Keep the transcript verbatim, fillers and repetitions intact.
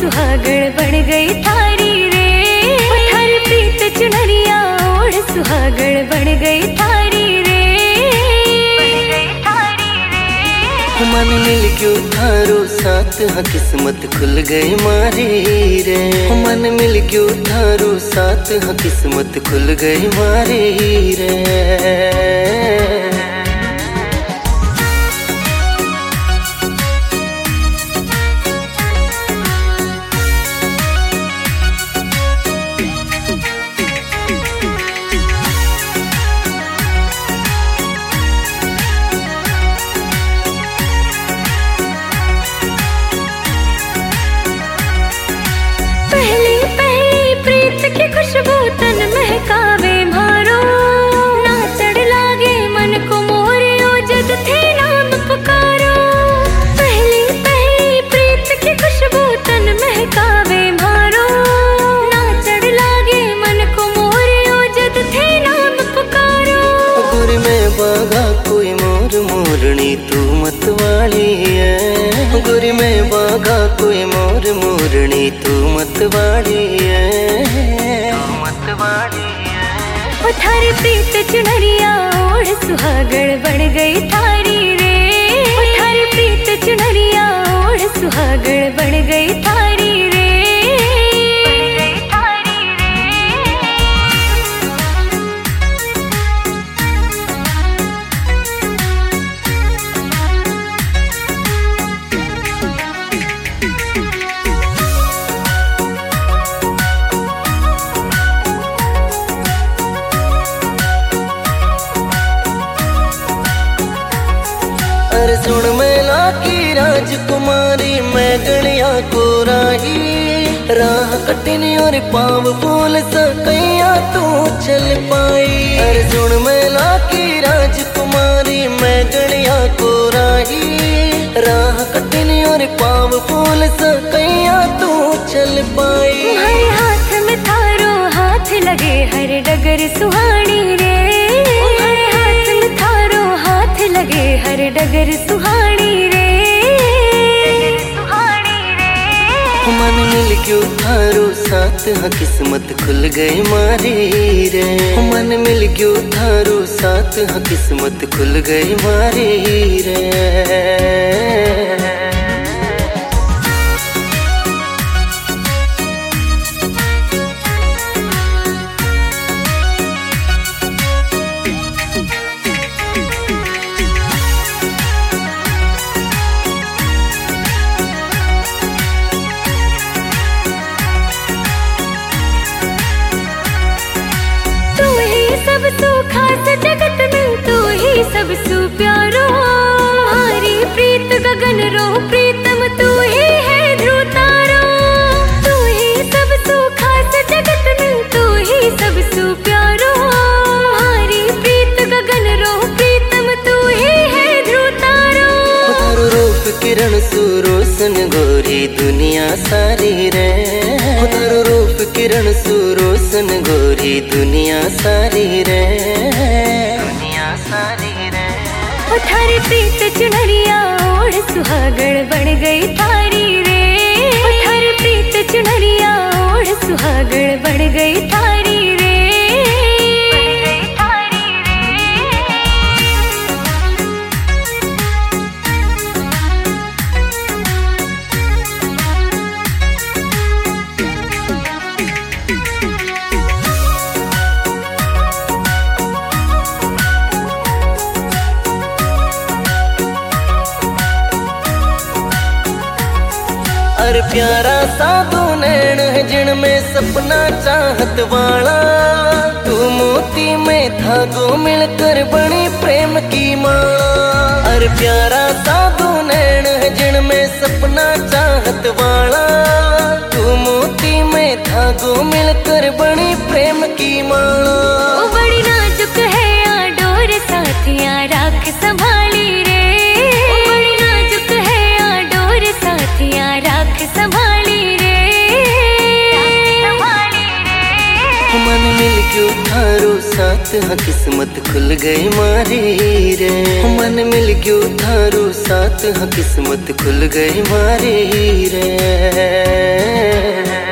सुहागण बन गई थारी रे। थारी प्रीत चुनरिया ओढ़ सुहागण बन गई थारी रे, बन गई थारी रे। मन मिल क्यों थारो साथ हाँ किस्मत खुल गई मारी रे। मन मिल क्यों थारो साथ हाँ किस्मत खुल गई मारी रे। खुशबू तन महकावे मारो, ना चढ़ लागे मन को मोरियो जद थे नाम पुकारो। पहली पहली प्रीत की खुशबू तन महकावे मारो, ना चढ़ लागे मन को मोरियो जद थे नाम पुकारो। गुर में बागा कोई मोर मोरनी तू मतवाली है। गुर में बागा कोई मोर मोरनी तू मतवाली है। ओ थारी प्रीत चुनरिया ओढ़ सुहागण बन गई थारी रे। ओ थारी प्रीत चुनरिया ओढ़ सुहागण बन गई थारी रे, बन गई थारी अरे सुन मेला की राजकुमारी मैं गलिया को राही। राह कटनी और पाव फूल सकैया तू चल पाई। अरे सुन मेला की राजकुमारी मैं गलिया को राही। राह कटनी और पाव फूल सकैया तू चल पाई। हर हाथ में थारो हाथ लगे हर डगर सुहानी रे। हर हाथ में थारो हाथ लगे हर डगर सुहानी रे, सुहानी रे। मन मिल क्यों थारो साथ हाँ किस्मत खुल गई मारी रे। मन मिल क्यों थारो साथ हाँ किस्मत खुल गई मारी रे। सबसु खास जगत में तू ही सबसु प्यारो। हमारी प्रीत गगन रो प्रीतम तू ही है ध्रुव तारो। तू ही सबसु खास जगत में तू ही सबसु प्यारो। हमारी प्रीत गगन रो प्रीतम तू ही है ध्रुव तारो। तारो रूप किरण सुरोसन गोरी दुनिया सारी रे। तारो रूप किरण सुरोसन गोरी दुनिया सारी रे, दुनिया सारी रे। ओ थारी प्रीत चुनरिया ओढ़ सुहागण बन गई थारी रे। ओ थारी प्रीत चुनरिया ओढ़ सुहागण बन गई थारी रे, बन गई थारी अरे प्यारा साधु नैन है जिनमें सपना चाहत वाला। तू मोती में धागो मिलकर बनी प्रेम की माला। अरे प्यारा साधु नैन है जिनमें सपना चाहत वाला। तू मोती में धागो मिलकर बनी प्रेम की माला। ओ बड़ी नाजुक है या डोर साथिया राख संभाली रे। ओ बड़ी नाजुक है या डोर साथिया राख संभाली रे, संभाली रे। मन मिल गयो थारो साथ, हाँ किस्मत खुल गई मारी रे। मन मिल गयो थारो साथ, हाँ किस्मत खुल गई मारी रे।